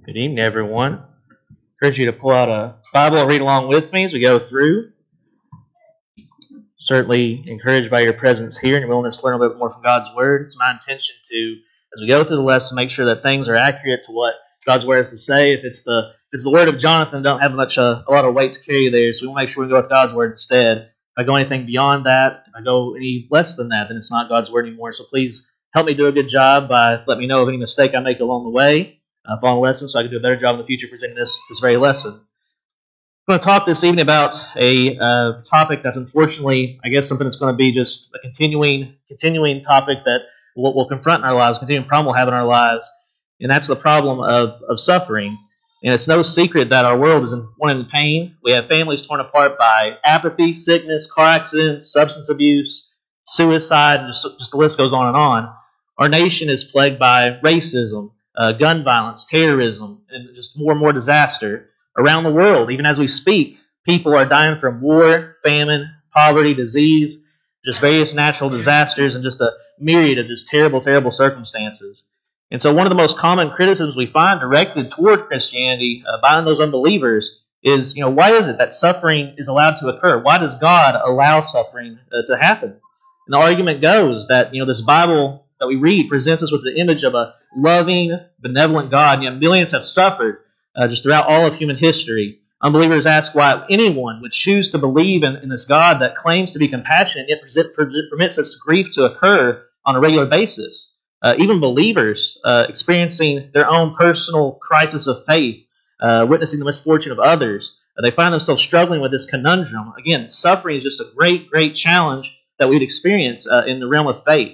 Good evening, everyone. I encourage you to pull out a Bible and read along with me as we go through. Certainly encouraged by your presence here and your willingness to learn a little bit more from God's Word. It's my intention to, as we go through the lesson, make sure that things are accurate to what God's Word has to say. If it's the Word of Jonathan, don't have a lot of weight to carry there, so we want to make sure we go with God's Word instead. If I go anything beyond that, if I go any less than that, then it's not God's Word anymore. So please help me do a good job by letting me know of any mistake I make along the way. Following the lesson, so I can do a better job in the future presenting this very lesson. I'm going to talk this evening about a topic that's unfortunately, I guess, something that's going to be just a continuing topic that we'll confront in our lives, continuing problem we'll have in our lives, and that's the problem of suffering. And it's no secret that our world is in pain. We have families torn apart by apathy, sickness, car accidents, substance abuse, suicide, and just the list goes on and on. Our nation is plagued by racism, gun violence, terrorism, and just more and more disaster. Around the world, even as we speak, people are dying from war, famine, poverty, disease, just various natural disasters, and just a myriad of just terrible, terrible circumstances. And so one of the most common criticisms we find directed toward Christianity by those unbelievers is, why is it that suffering is allowed to occur? Why does God allow suffering to happen? And the argument goes that, this Bible that we read presents us with the image of a loving, benevolent God. Millions have suffered just throughout all of human history. Unbelievers ask why anyone would choose to believe in this God that claims to be compassionate, yet permits such grief to occur on a regular basis. Even believers experiencing their own personal crisis of faith, witnessing the misfortune of others, they find themselves struggling with this conundrum. Again, suffering is just a great, great challenge that we'd experience in the realm of faith.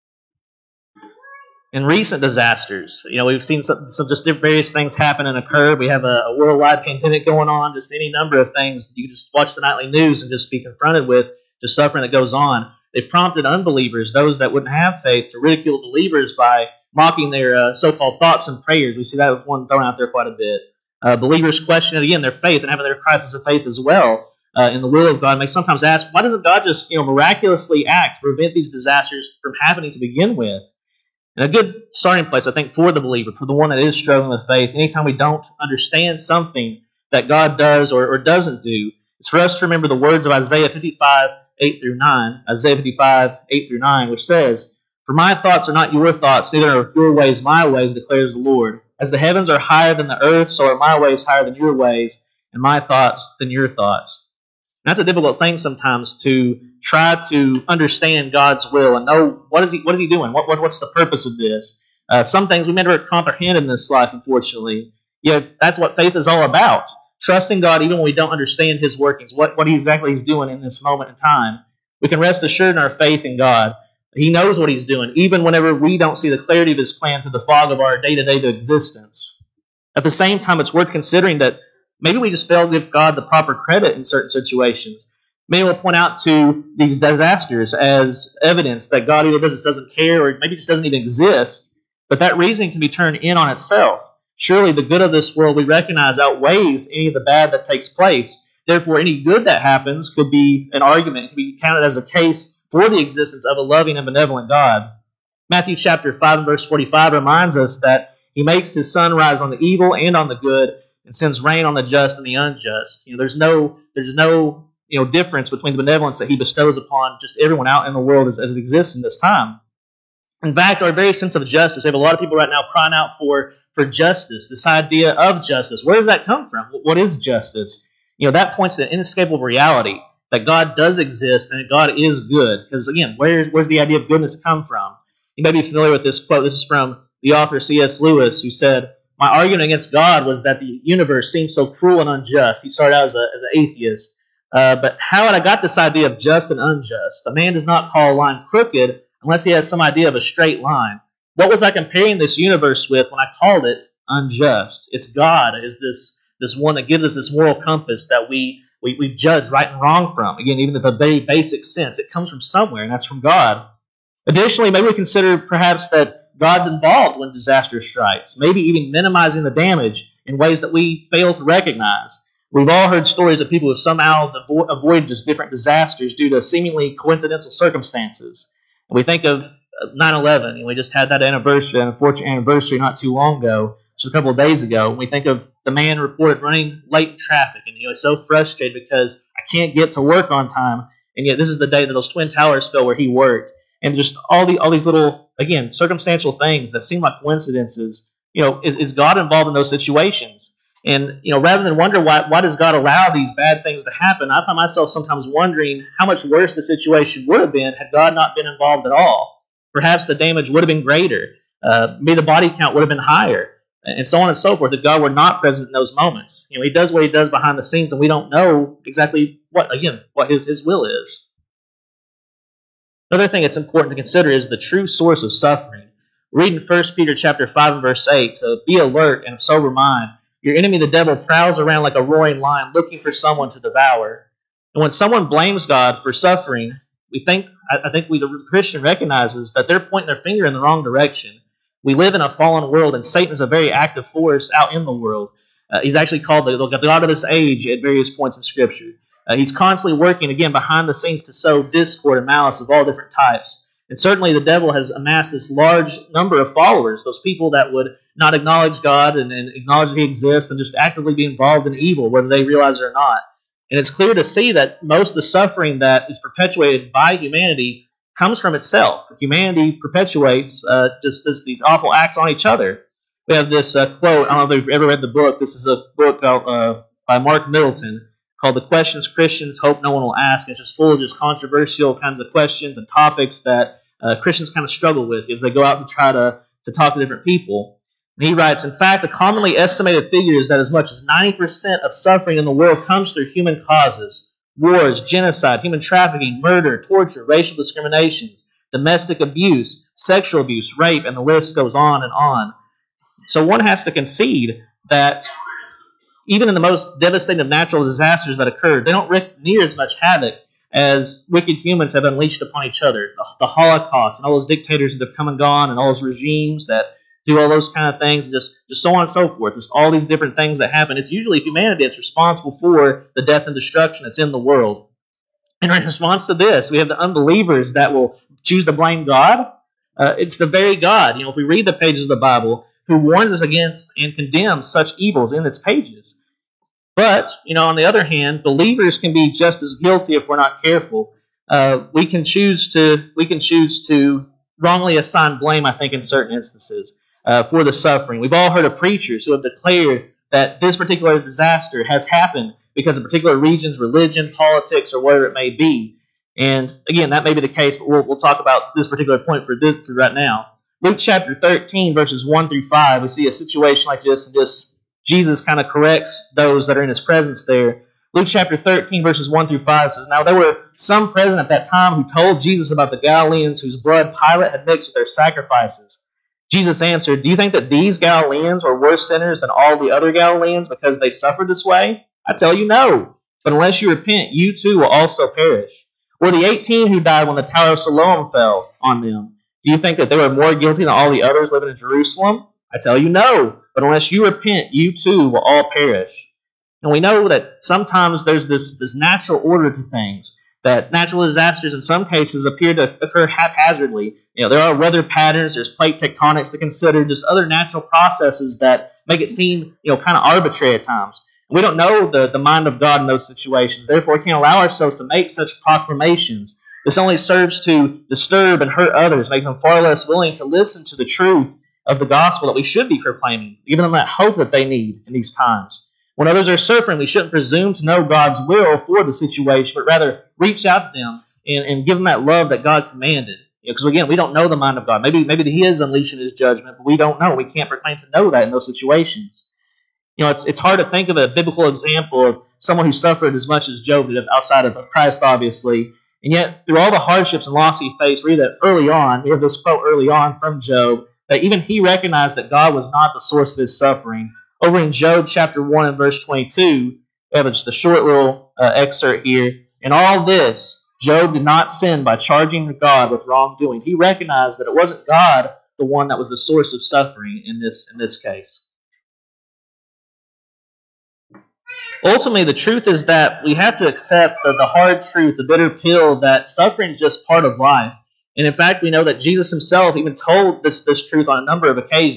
In recent disasters, we've seen some just various things happen and occur. We have a worldwide pandemic going on, just any number of things. You just watch the nightly news and just be confronted with just suffering that goes on. They've prompted unbelievers, those that wouldn't have faith, to ridicule believers by mocking their so-called thoughts and prayers. We see that one thrown out there quite a bit. Believers question, again, their faith and having their crisis of faith as well in the will of God. And they sometimes ask, why doesn't God just miraculously act to prevent these disasters from happening to begin with? And a good starting place, I think, for the believer, for the one that is struggling with faith, anytime we don't understand something that God does or doesn't do, is for us to remember the words of Isaiah 55, 8 through 9, Isaiah 55, 8 through 9, which says, "For my thoughts are not your thoughts, neither are your ways my ways, declares the Lord. As the heavens are higher than the earth, so are my ways higher than your ways, and my thoughts than your thoughts." And that's a difficult thing sometimes, to try to understand God's will and know what is He doing? What's the purpose of this? Some things we may never comprehend in this life, unfortunately. Yet that's what faith is all about. Trusting God even when we don't understand His workings, what exactly He's doing in this moment in time. We can rest assured in our faith in God. He knows what He's doing, even whenever we don't see the clarity of His plan through the fog of our day-to-day existence. At the same time, it's worth considering that maybe we just fail to give God the proper credit in certain situations. Maybe we'll point out to these disasters as evidence that God either just doesn't care or maybe just doesn't even exist, but that reasoning can be turned in on itself. Surely the good of this world we recognize outweighs any of the bad that takes place. Therefore, any good that happens could be an argument, could be counted as a case for the existence of a loving and benevolent God. Matthew chapter 5 and verse 45 reminds us that He makes His sun rise on the evil and on the good, and sends rain on the just and the unjust. There's no difference between the benevolence that He bestows upon just everyone out in the world as it exists in this time. In fact, our very sense of justice, we have a lot of people right now crying out for justice, this idea of justice. Where does that come from? What is justice? That points to an inescapable reality that God does exist and that God is good. Because again, where's the idea of goodness come from? You may be familiar with this quote. This is from the author C.S. Lewis, who said, "My argument against God was that the universe seemed so cruel and unjust." He started out as an atheist. But how had I got this idea of just and unjust? A man does not call a line crooked unless he has some idea of a straight line. What was I comparing this universe with when I called it unjust? It's God is this one that gives us this moral compass that we judge right and wrong from. Again, even at the very basic sense, it comes from somewhere, and that's from God. Additionally, maybe we consider perhaps that God's involved when disaster strikes, maybe even minimizing the damage in ways that we fail to recognize. We've all heard stories of people who have somehow avoided just different disasters due to seemingly coincidental circumstances. And we think of 9/11, and we just had that anniversary, an unfortunate anniversary not too long ago. just a couple of days ago. We think of the man reported running late in traffic, and he's so frustrated because I can't get to work on time, and yet this is the day that those Twin Towers fell where he worked, and just all these little, again, circumstantial things that seem like coincidences. Is God involved in those situations? And rather than wonder why does God allow these bad things to happen, I find myself sometimes wondering how much worse the situation would have been had God not been involved at all. Perhaps the damage would have been greater. Maybe the body count would have been higher, and so on and so forth, if God were not present in those moments. He does what he does behind the scenes, and we don't know exactly what his will is. Another thing that's important to consider is the true source of suffering. Reading 1 Peter chapter 5 and verse 8, so be alert and of sober mind. Your enemy, the devil, prowls around like a roaring lion looking for someone to devour. And when someone blames God for suffering, I think the Christian recognizes that they're pointing their finger in the wrong direction. We live in a fallen world, and Satan is a very active force out in the world. He's actually called the God of this age at various points in Scripture. He's constantly working, again, behind the scenes to sow discord and malice of all different types. And certainly the devil has amassed this large number of followers, those people that would not acknowledge God and acknowledge that he exists and just actively be involved in evil, whether they realize it or not. And it's clear to see that most of the suffering that is perpetuated by humanity comes from itself. Humanity perpetuates these awful acts on each other. We have this quote, I don't know if you've ever read the book. This is a book by Mark Middleton called The Questions Christians Hope No One Will Ask. It's just full of just controversial kinds of questions and topics that Christians kind of struggle with as they go out and try to talk to different people. And he writes, in fact, a commonly estimated figure is that as much as 90% of suffering in the world comes through human causes. Wars, genocide, human trafficking, murder, torture, racial discriminations, domestic abuse, sexual abuse, rape, and the list goes on and on. So one has to concede that even in the most devastating of natural disasters that occurred, they don't wreak near as much havoc as wicked humans have unleashed upon each other. The Holocaust and all those dictators that have come and gone and all those regimes that do all those kind of things and just so on and so forth. Just all these different things that happen. It's usually humanity that's responsible for the death and destruction that's in the world. And in response to this, we have the unbelievers that will choose to blame God. It's the very God, if we read the pages of the Bible, who warns us against and condemns such evils in its pages. But, on the other hand, believers can be just as guilty if we're not careful. We can choose to wrongly assign blame, I think, in certain instances for the suffering. We've all heard of preachers who have declared that this particular disaster has happened because of a particular region's religion, politics, or whatever it may be. And again, that may be the case, but we'll talk about this particular point for right now. Luke chapter 13, verses 1 through 5, we see a situation like this, and just Jesus kind of corrects those that are in his presence there. Luke chapter 13, verses 1 through 5 says, Now there were some present at that time who told Jesus about the Galileans whose blood Pilate had mixed with their sacrifices. Jesus answered, Do you think that these Galileans were worse sinners than all the other Galileans because they suffered this way? I tell you, no. But unless you repent, you too will also perish. Or the 18 who died when the Tower of Siloam fell on them. Do you think that they were more guilty than all the others living in Jerusalem? I tell you, no. But unless you repent, you too will all perish. And we know that sometimes there's this natural order to things, that natural disasters in some cases appear to occur haphazardly. There are weather patterns, there's plate tectonics to consider, just other natural processes that make it seem, kind of arbitrary at times. And we don't know the mind of God in those situations. Therefore, we can't allow ourselves to make such proclamations. This only serves to disturb and hurt others, make them far less willing to listen to the truth of the gospel that we should be proclaiming, giving them that hope that they need in these times. When others are suffering, we shouldn't presume to know God's will for the situation, but rather reach out to them and give them that love that God commanded. Because again, we don't know the mind of God. Maybe He is unleashing His judgment, but we don't know. We can't proclaim to know that in those situations. It's hard to think of a biblical example of someone who suffered as much as Job did, outside of Christ, obviously. And yet, through all the hardships and loss he faced, we read that early on. We have this quote early on from Job, that even he recognized that God was not the source of his suffering. Over in Job chapter 1 and verse 22, we have just a short little excerpt here. In all this, Job did not sin by charging God with wrongdoing. He recognized that it wasn't God the one that was the source of suffering in this case. Ultimately, the truth is that we have to accept the hard truth, the bitter pill, that suffering is just part of life. And in fact, we know that Jesus himself even told this truth on a number of occasions.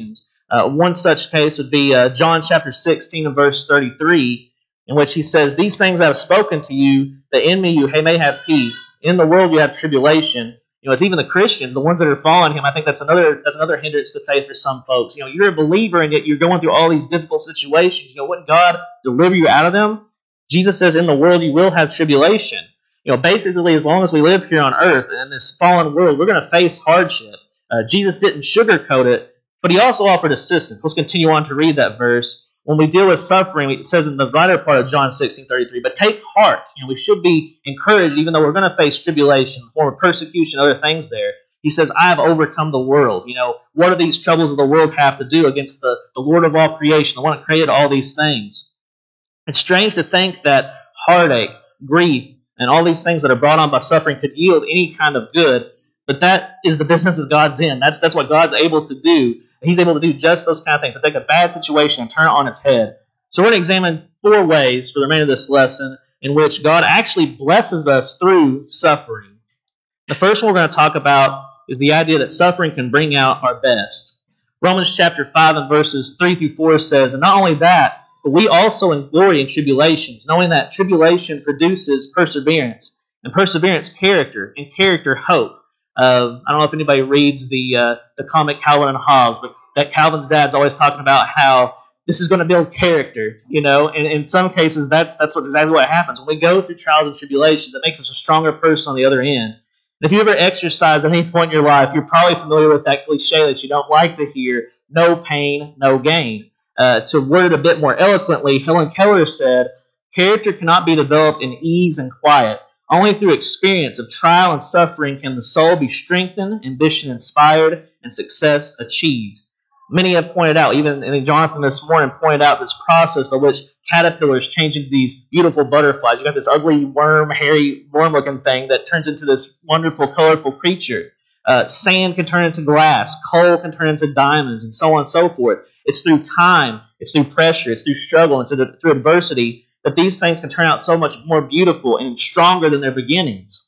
One such case would be John chapter 16 and verse 33, in which he says, "These things I have spoken to you, that in me you may have peace. In the world you have tribulation." It's even the Christians, the ones that are following him. I think that's another hindrance to faith for some folks. You're a believer and yet you're going through all these difficult situations. Wouldn't God deliver you out of them? Jesus says, "In the world you will have tribulation." Basically, as long as we live here on earth in this fallen world, we're going to face hardship. Jesus didn't sugarcoat it, but he also offered assistance. Let's continue on to read that verse. When we deal with suffering, it says in the latter part of John 16:33, "But take heart." We should be encouraged, even though we're going to face tribulation, form of persecution, other things there. He says, "I have overcome the world." What do these troubles of the world have to do against the Lord of all creation, the one that created all these things? It's strange to think that heartache, grief, and all these things that are brought on by suffering could yield any kind of good, but that is the business that God's in. That's what God's able to do. He's able to do just those kind of things, to take a bad situation and turn it on its head. So we're going to examine 4 ways for the remainder of this lesson in which God actually blesses us through suffering. The first one we're going to talk about is the idea that suffering can bring out our best. Romans chapter 5 and verses 3 through 4 says, "And not only that, but we also glory in tribulations, knowing that tribulation produces perseverance, and perseverance character, and character hope." I don't know if anybody reads the comic Calvin and Hobbes, but that Calvin's dad's always talking about how this is going to build character, and in some cases that's exactly what happens. When we go through trials and tribulations, it makes us a stronger person on the other end. And if you ever exercise at any point in your life, you're probably familiar with that cliche that you don't like to hear: no pain, no gain. To word it a bit more eloquently, Helen Keller said, "Character cannot be developed in ease and quiet. Only through experience of trial and suffering can the soul be strengthened, ambition inspired, and success achieved." Many have pointed out, even Jonathan this morning pointed out this process by which caterpillars change into these beautiful butterflies. You got this ugly worm, hairy worm-looking thing that turns into this wonderful, colorful creature. Sand can turn into glass, coal can turn into diamonds, and so on and so forth. It's through time, it's through pressure, it's through struggle, it's through adversity that these things can turn out so much more beautiful and stronger than their beginnings.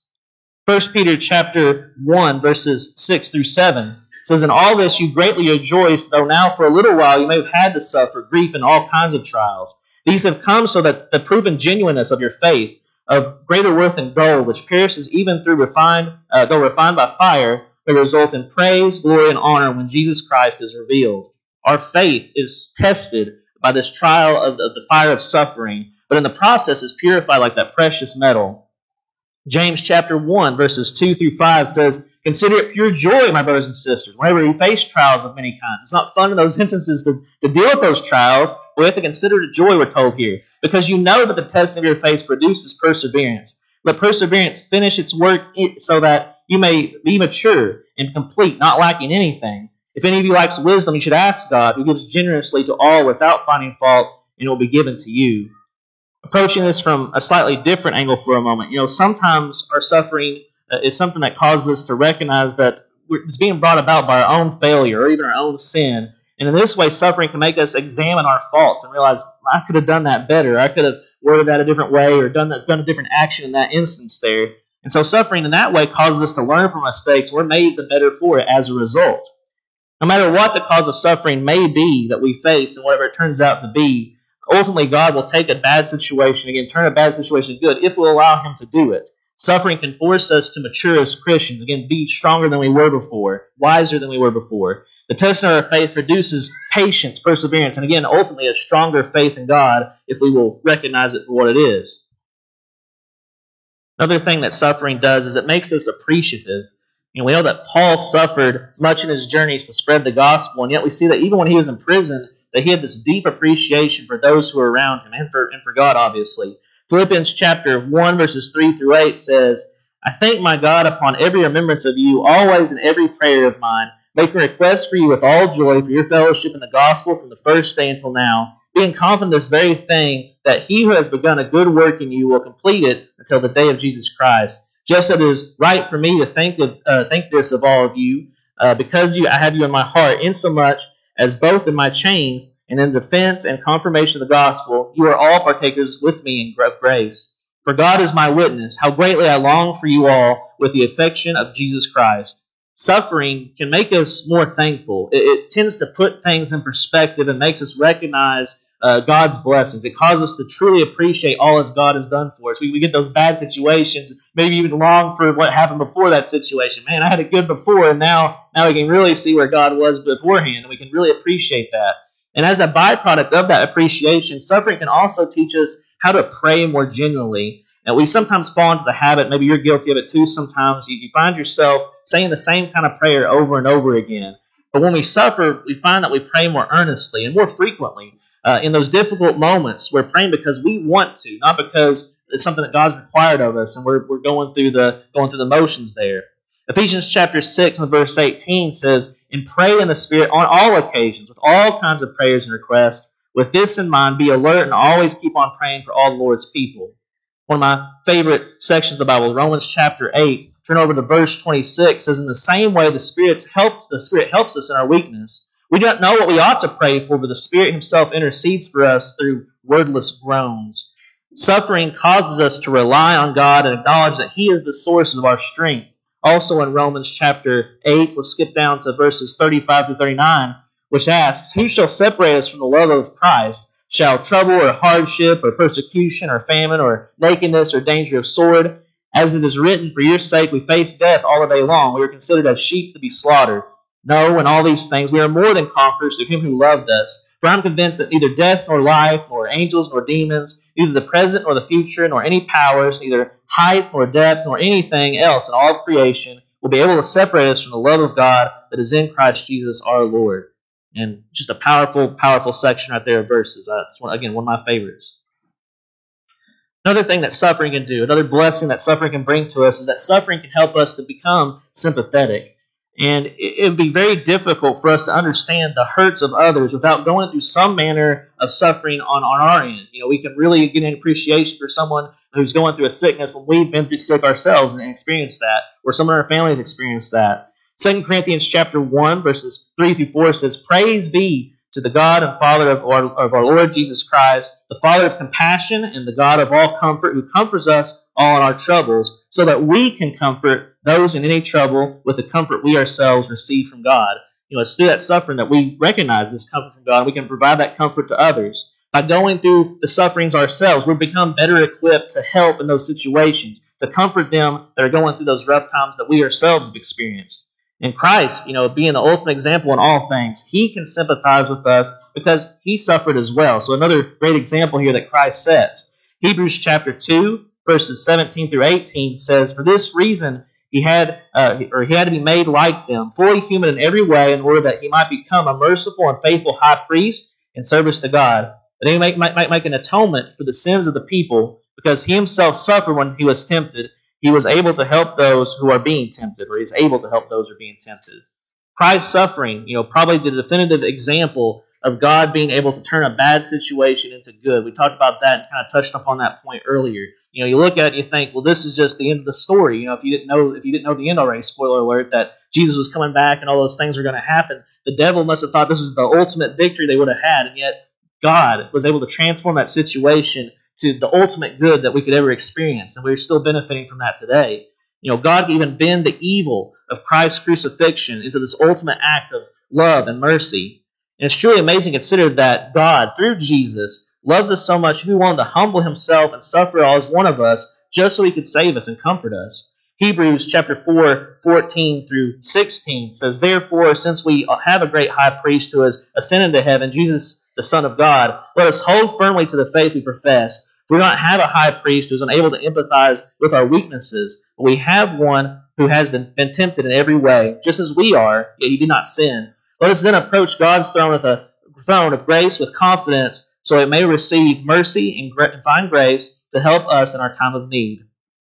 1 Peter chapter 1, verses 6 through 7 says, "In all this you greatly rejoice, though now for a little while you may have had to suffer grief in all kinds of trials. These have come so that the proven genuineness of your faith, of greater worth than gold, which perishes even though refined by fire, may result in praise, glory, and honor when Jesus Christ is revealed." Our faith is tested by this trial of the fire of suffering, but in the process is purified like that precious metal. James chapter 1, verses 2 through 5 says, "Consider it pure joy, my brothers and sisters, whenever you face trials of many kinds." It's not fun in those instances to deal with those trials, but we have to consider it joy, we're told here, because you know that the testing of your faith produces perseverance. Let perseverance finish its work so that you may be mature and complete, not lacking anything. If any of you lacks wisdom, you should ask God, who gives generously to all without finding fault, and it will be given to you. Approaching this from a slightly different angle for a moment, sometimes our suffering is something that causes us to recognize that it's being brought about by our own failure or even our own sin. And in this way, suffering can make us examine our faults and realize, I could have done that better. I could have worded that a different way or done a different action in that instance there. And so suffering in that way causes us to learn from mistakes. We're made the better for it as a result. No matter what the cause of suffering may be that we face and whatever it turns out to be, ultimately God will take a bad situation, again, turn a bad situation good if we'll allow Him to do it. Suffering can force us to mature as Christians, again, be stronger than we were before, wiser than we were before. The testing of our faith produces patience, perseverance, and again, ultimately a stronger faith in God if we will recognize it for what it is. Another thing that suffering does is it makes us appreciative. We know that Paul suffered much in his journeys to spread the gospel, and yet we see that even when he was in prison, that he had this deep appreciation for those who were around him and for God, obviously. Philippians chapter 1, verses 3 through 8 says, "I thank my God upon every remembrance of you, always in every prayer of mine, making request for you with all joy for your fellowship in the gospel from the first day until now, being confident of this very thing, that he who has begun a good work in you will complete it until the day of Jesus Christ. Just as it is right for me to think this of all of you, because I have you in my heart, insomuch as both in my chains and in defense and confirmation of the gospel, you are all partakers with me in grace. For God is my witness, how greatly I long for you all with the affection of Jesus Christ. suffering can make us more thankful. It tends to put things in perspective and makes us recognize God's blessings. It causes us to truly appreciate all that God has done for us. We get those bad situations, maybe even long for what happened before that situation. Man, I had it good before, and now we can really see where God was beforehand, and we can really appreciate that. And as a byproduct of that appreciation, suffering can also teach us how to pray more genuinely. And we sometimes fall into the habit, maybe you're guilty of it too sometimes, you find yourself saying the same kind of prayer over and over again. But when we suffer, we find that we pray more earnestly and more frequently. In those difficult moments, we're praying because we want to, not because it's something that God's required of us, and we're going through the motions there. Ephesians chapter 6 and verse 18 says, "And pray in the Spirit on all occasions, with all kinds of prayers and requests. With this in mind, be alert and always keep on praying for all the Lord's people." One of my favorite sections of the Bible, Romans chapter 8, turn over to verse 26, says, "In the same way the Spirit helps us in our weakness. We don't know what we ought to pray for, but the Spirit Himself intercedes for us through wordless groans." Suffering causes us to rely on God and acknowledge that He is the source of our strength. Also in Romans chapter 8, let's skip down to verses 35 through 39, which asks, "Who shall separate us from the love of Christ? Shall trouble or hardship or persecution or famine or nakedness or danger of sword? As it is written, for your sake we face death all the day long. We are considered as sheep to be slaughtered. No, in all these things we are more than conquerors through Him who loved us. For I am convinced that neither death nor life, nor angels nor demons, neither the present nor the future, nor any powers, neither height nor depth, nor anything else in all of creation will be able to separate us from the love of God that is in Christ Jesus our Lord." And just a powerful, powerful section right there of verses. It's again, one of my favorites. Another thing that suffering can do, another blessing that suffering can bring to us, is that suffering can help us to become sympathetic. And it would be very difficult for us to understand the hurts of others without going through some manner of suffering on our end. We can really get an appreciation for someone who's going through a sickness when we've been through sick ourselves and experienced that, or someone in our families experienced that. 2 Corinthians chapter 1, verses 3 through 4 says, "Praise be to the God and Father of our Lord Jesus Christ, the Father of compassion and the God of all comfort, who comforts us all in our troubles, so that we can comfort those in any trouble with the comfort we ourselves receive from God." It's through that suffering that we recognize this comfort from God, and we can provide that comfort to others. By going through the sufferings ourselves, we become better equipped to help in those situations, to comfort them that are going through those rough times that we ourselves have experienced. And Christ, being the ultimate example in all things, He can sympathize with us because He suffered as well. So another great example here that Christ sets. Hebrews chapter 2, verses 17 through 18 says, "For this reason He had to be made like them, fully human in every way, in order that He might become a merciful and faithful high priest in service to God, that He might make an atonement for the sins of the people, because He Himself suffered when He was tempted. He was able to help those who are being tempted," or He's able to help those who are being tempted. Christ's suffering, probably the definitive example of God being able to turn a bad situation into good. We talked about that and kind of touched upon that point earlier. You look at it and you think, well, this is just the end of the story. If you didn't know the end already, spoiler alert, that Jesus was coming back and all those things were going to happen, the devil must have thought this was the ultimate victory they would have had, and yet God was able to transform that situation to the ultimate good that we could ever experience, and we're still benefiting from that today. God even bend the evil of Christ's crucifixion into this ultimate act of love and mercy. And it's truly amazing to consider that God, through Jesus, loves us so much He wanted to humble Himself and suffer as one of us just so He could save us and comfort us. Hebrews chapter 4, 14 through 16 says, "Therefore, since we have a great high priest who has ascended to heaven, Jesus, the Son of God, let us hold firmly to the faith we profess. We do not have a high priest who is unable to empathize with our weaknesses, but we have one who has been tempted in every way, just as we are, yet He did not sin. Let us then approach God's throne with a throne of grace with confidence, so it may receive mercy and find grace to help us in our time of need."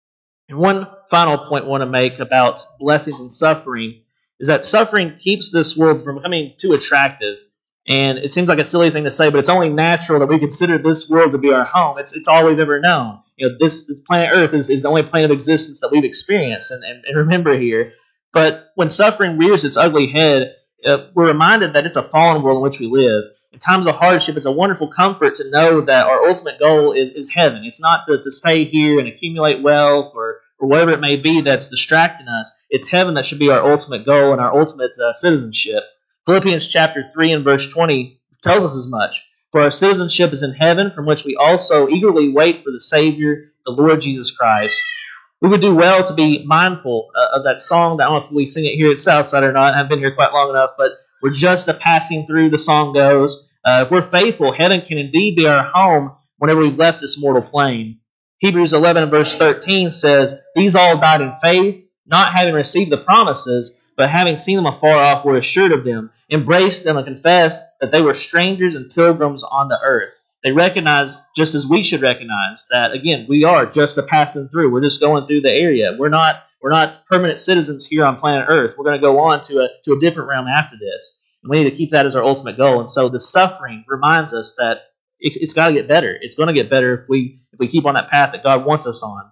And one final point I want to make about blessings and suffering is that suffering keeps this world from becoming too attractive. And it seems like a silly thing to say, but it's only natural that we consider this world to be our home. It's all we've ever known. This planet Earth is the only plane of existence that we've experienced. And remember here, but when suffering rears its ugly head, we're reminded that it's a fallen world in which we live. In times of hardship, it's a wonderful comfort to know that our ultimate goal is heaven. It's not to stay here and accumulate wealth or or whatever it may be that's distracting us. It's heaven that should be our ultimate goal and our ultimate citizenship. Philippians chapter 3 and verse 20 tells us as much. For our citizenship is in heaven, from which we also eagerly wait for the Savior, the Lord Jesus Christ. We would do well to be mindful of that song. I don't know if we sing it here at Southside or not. I haven't been here quite long enough, but we're just a passing through, the song goes. If we're faithful, heaven can indeed be our home whenever we've left this mortal plane. Hebrews 11 and verse 13 says, These all died in faith, not having received the promises, but having seen them afar off were assured of them, embraced them, and confessed that they were strangers and pilgrims on the earth. They recognized, just as we should recognize, that, again, we are just a passing through. We're just going through the area. We're not permanent citizens here on planet Earth. We're going to go on to a different realm after this. And we need to keep that as our ultimate goal. And so the suffering reminds us that it's got to get better. It's going to get better if we keep on that path that God wants us on.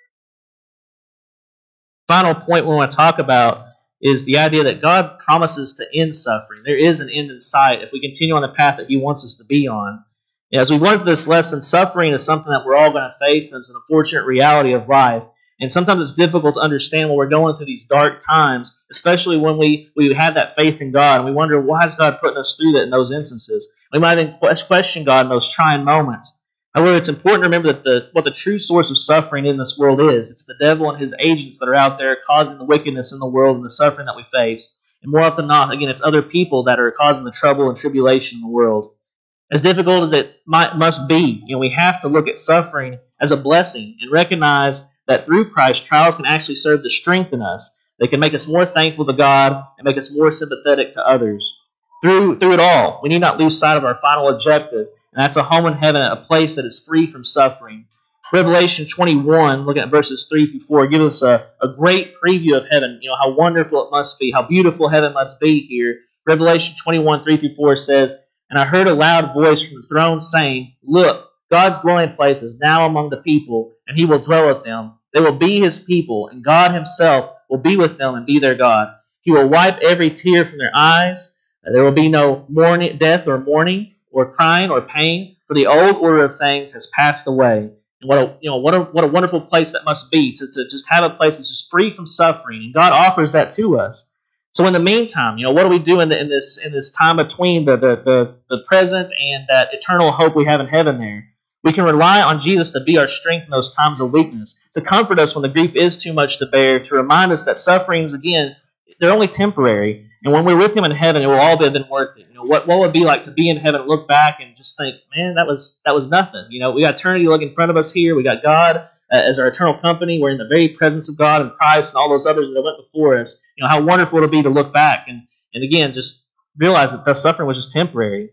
Final point we want to talk about is the idea that God promises to end suffering. There is an end in sight if we continue on the path that He wants us to be on. As we've learned from this lesson, suffering is something that we're all going to face, and it's an unfortunate reality of life. And sometimes it's difficult to understand when we're going through these dark times, especially when we have that faith in God, and we wonder, why is God putting us through that in those instances? We might even question God in those trying moments. However, it's important to remember that what the true source of suffering in this world is. It's the devil and his agents that are out there causing the wickedness in the world and the suffering that we face. And more often than not, again, it's other people that are causing the trouble and tribulation in the world. As difficult as it must be, we have to look at suffering as a blessing and recognize that through Christ, trials can actually serve to strengthen us. They can make us more thankful to God and make us more sympathetic to others. Through it all, we need not lose sight of our final objective, and that's a home in heaven, a place that is free from suffering. Revelation 21, looking at verses 3 through 4, gives us a great preview of heaven. How wonderful it must be, how beautiful heaven must be here. Revelation 21, 3 through 4 says, And I heard a loud voice from the throne saying, Look, God's dwelling place is now among the people, and He will dwell with them. They will be His people, and God Himself will be with them and be their God. He will wipe every tear from their eyes. There will be no death or mourning or crying or pain, for the old order of things has passed away. And what a wonderful place that must be to just have a place that's just free from suffering. And God offers that to us. So in the meantime, what do we do in this time between the present and that eternal hope we have in heaven there? We can rely on Jesus to be our strength in those times of weakness, to comfort us when the grief is too much to bear, to remind us that sufferings, again, they're only temporary. And when we're with Him in heaven, it will all have been worth it. What would it be like to be in heaven and look back and just think, man, that was nothing. We got eternity looking in front of us here. We got God as our eternal company. We're in the very presence of God and Christ and all those others that went before us. How wonderful it'll be to look back and again, just realize that the suffering was just temporary.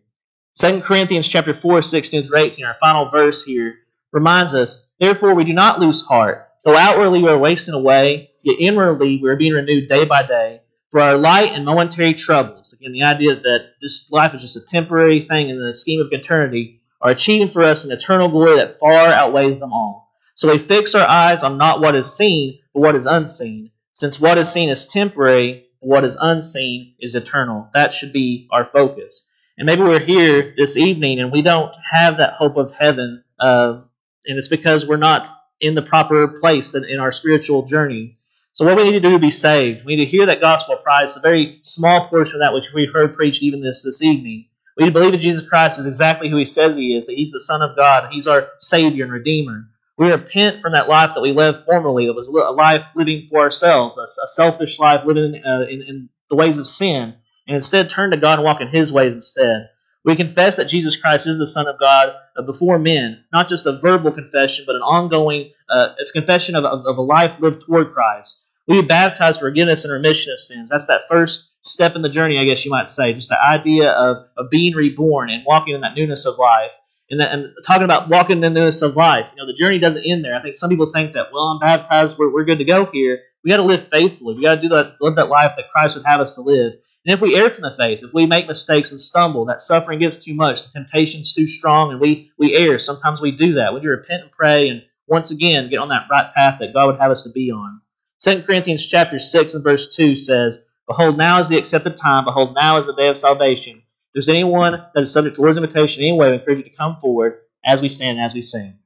2 Corinthians chapter 4, 16 through 18, our final verse here, reminds us, Therefore we do not lose heart. Though outwardly we are wasting away, yet inwardly we are being renewed day by day. For our light and momentary troubles, again, the idea that this life is just a temporary thing in the scheme of eternity, are achieving for us an eternal glory that far outweighs them all. So we fix our eyes on not what is seen, but what is unseen. Since what is seen is temporary, and what is unseen is eternal. That should be our focus. And maybe we're here this evening and we don't have that hope of heaven, and it's because we're not in the proper place in our spiritual journey. So what we need to do to be saved, we need to hear that gospel of Christ, a very small portion of that which we've heard preached even this evening. We need to believe that Jesus Christ is exactly who He says He is, that He's the Son of God, and He's our Savior and Redeemer. We repent from that life that we lived formerly, that was a life living for ourselves, a selfish life living in the ways of sin, and instead turn to God and walk in His ways instead. We confess that Jesus Christ is the Son of God before men, not just a verbal confession, but an ongoing confession of a life lived toward Christ. We be baptized for forgiveness and remission of sins. That's that first step in the journey, I guess you might say, just the idea of being reborn and walking in that newness of life. And talking about walking in the newness of life, the journey doesn't end there. I think some people think that, well, I'm baptized, we're good to go here. We got to live faithfully. We got to live that life that Christ would have us to live. And if we err from the faith, if we make mistakes and stumble, that suffering gets too much, the temptation's too strong, and we err. Sometimes we do that. We need to repent and pray, and once again get on that right path that God would have us to be on. 2 Corinthians chapter 6 and verse 2 says, Behold, now is the accepted time. Behold, now is the day of salvation. If there's anyone that is subject to Lord's invitation anyway, we encourage you to come forward as we stand and as we sing.